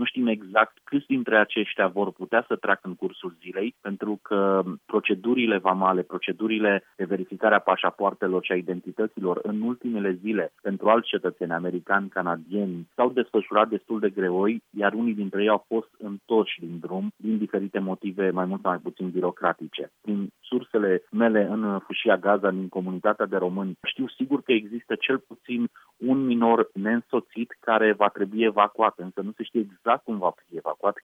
Nu știm exact câți dintre aceștia vor putea să treacă în cursul zilei, pentru că procedurile vamale, procedurile de verificare a pașapoartelor și a identităților în ultimele zile pentru alți cetățeni americani, canadieni, s-au desfășurat destul de greoi, iar unii dintre ei au fost întorși din drum din diferite motive mai mult sau mai puțin birocratice. Prin sursele mele în Fâșia Gaza, din comunitatea de români, știu sigur că există cel puțin un minor neînsoțit care va trebui evacuat, însă nu se știe exact cum va fi evacuat,